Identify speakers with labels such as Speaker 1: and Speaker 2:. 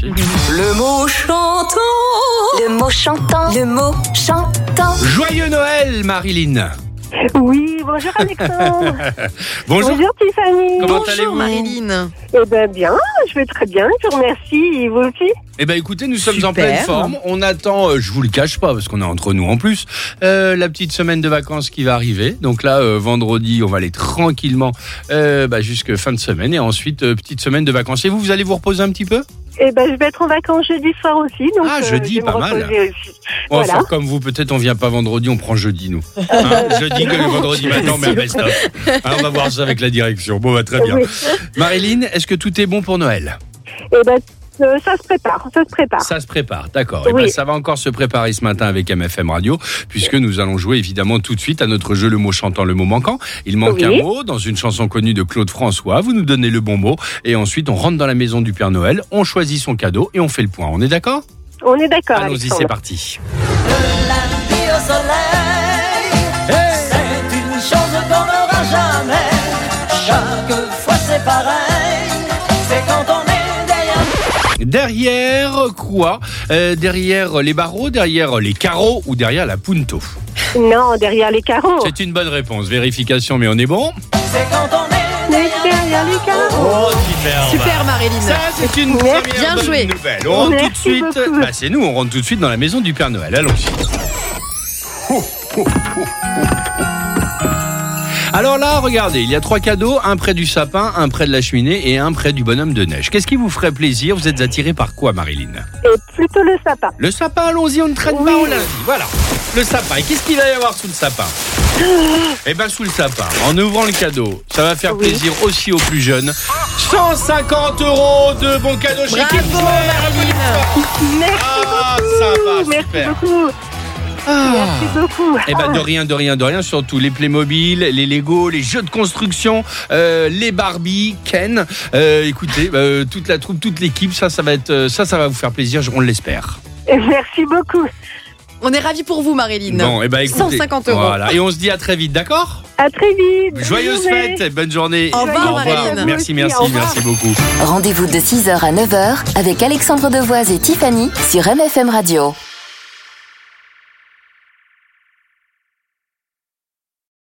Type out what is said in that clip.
Speaker 1: Le mot chantant.
Speaker 2: Le mot chantant.
Speaker 1: Le mot chantant.
Speaker 3: Joyeux Noël, Marilyn.
Speaker 4: Oui, bonjour Alexandre.
Speaker 3: Bonjour.
Speaker 4: Bonjour Tiffany.
Speaker 3: Comment
Speaker 1: Bonjour
Speaker 3: allez-vous?
Speaker 1: Marilyn.
Speaker 4: Eh ben bien, je vais très bien, je vous remercie. Et vous aussi?
Speaker 3: Eh ben écoutez, nous sommes en
Speaker 1: Super.
Speaker 3: pleine forme. On attend, je vous le cache pas parce qu'on est entre nous en plus, la petite semaine de vacances qui va arriver. Donc là, vendredi, on va aller tranquillement jusque fin de semaine et ensuite petite semaine de vacances. Et vous allez vous reposer un petit peu?
Speaker 4: Eh ben je vais être en vacances jeudi soir aussi. Donc,
Speaker 3: Jeudi,
Speaker 4: je vais
Speaker 3: pas
Speaker 4: me
Speaker 3: mal.
Speaker 4: reposer aussi.
Speaker 3: On va
Speaker 4: Voilà.
Speaker 3: faire comme vous, peut-être on vient pas vendredi, on prend jeudi nous. Jeudi que le vendredi matin, on met un best-of. On va voir ça avec la direction. Bon, très bien.
Speaker 4: Oui.
Speaker 3: Marilyn, est-ce que tout est bon pour Noël?
Speaker 4: Eh ben ça se prépare, ça se prépare.
Speaker 3: Ça se prépare, d'accord. Et
Speaker 4: Oui.
Speaker 3: ça va encore se préparer ce matin avec MFM Radio, puisque nous allons jouer évidemment tout de suite à notre jeu Le mot chantant, le mot manquant. Il manque
Speaker 4: Oui.
Speaker 3: un mot dans une chanson connue de Claude François. Vous nous donnez le bon mot et ensuite on rentre dans la maison du Père Noël, on choisit son cadeau et on fait le point. On est d'accord?
Speaker 4: On est d'accord.
Speaker 3: Allons-y,
Speaker 4: Alexandre.
Speaker 3: c'est parti.
Speaker 5: Lundi au soleil, c'est une chose qu'on n'aura jamais. Chaque fois c'est pareil, c'est quand on est derrière.
Speaker 3: Derrière quoi? Derrière les barreaux, derrière les carreaux ou derrière la punto?
Speaker 4: Non, derrière les carreaux.
Speaker 3: C'est une bonne réponse. Vérification, mais on est bon.
Speaker 5: C'est quand on est
Speaker 4: Derrière les carreaux.
Speaker 3: Oh, super.
Speaker 1: Super Marilyn.
Speaker 3: Ça, c'est une
Speaker 4: Merci.
Speaker 3: première
Speaker 1: Bien
Speaker 3: bonne
Speaker 1: joué.
Speaker 3: nouvelle. On rentre tout de
Speaker 4: Merci
Speaker 3: suite.
Speaker 4: beaucoup.
Speaker 3: C'est nous, on rentre tout de suite dans la maison du Père Noël. Allons-y. Alors là, regardez, il y a 3 cadeaux, un près du sapin, un près de la cheminée et un près du bonhomme de neige. Qu'est-ce qui vous ferait plaisir? Vous êtes attiré par quoi, Marilyn?
Speaker 4: Et plutôt le sapin.
Speaker 3: Le sapin, allons-y, on ne traîne pas, on l'a dit. Voilà, le sapin. Et qu'est-ce qu'il va y avoir sous le sapin? Eh bien, sous le sapin, en ouvrant le cadeau, ça va faire plaisir aussi aux plus jeunes. 150 € de bons cadeaux chez
Speaker 1: Bravo
Speaker 3: Kidswear.
Speaker 1: Marilyn.
Speaker 4: Merci
Speaker 3: Ah,
Speaker 4: beaucoup.
Speaker 3: sympa,
Speaker 4: Merci
Speaker 3: super.
Speaker 4: beaucoup. Merci beaucoup.
Speaker 3: Eh ben de rien, surtout les Playmobil, les Lego, les jeux de construction, les Barbie, Ken. Écoutez, toute la troupe, toute l'équipe, ça va vous faire plaisir, on l'espère.
Speaker 4: Merci beaucoup.
Speaker 1: On est ravis pour vous Marilyn.
Speaker 3: Bon, eh ben écoutez,
Speaker 1: 150 €.
Speaker 3: Voilà, et on se dit à très vite, d'accord?
Speaker 4: À très vite. Bonne
Speaker 3: Joyeuses
Speaker 4: journée.
Speaker 3: fêtes, bonne journée.
Speaker 1: Au revoir, Marilyn.
Speaker 3: Merci,
Speaker 4: Au revoir.
Speaker 3: merci beaucoup.
Speaker 2: Rendez-vous de 6h à 9h avec Alexandre Devoise et Tiffany sur MFM Radio.